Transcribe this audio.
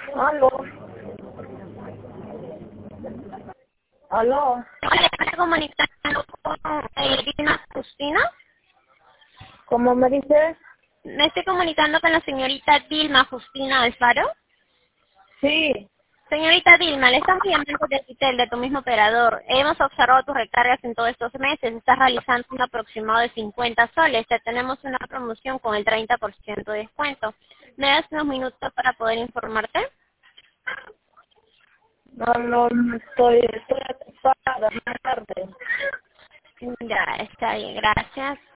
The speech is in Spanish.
Aló. Aló. Hola, ¿me estoy comunicando con Dilma Justina? ¿Cómo me dices? Me estoy comunicando con la señorita Dilma Justina Alfaro. Sí. Señorita Dilma, le estamos llamando de Citel, de tu mismo operador. Hemos observado tus recargas en todos estos meses. Estás realizando un aproximado de 50 soles. Te tenemos una promoción con el 30% de descuento. ¿Me das unos minutos para poder informarte? No, estoy ocupada, más tarde. Ya, está bien, gracias.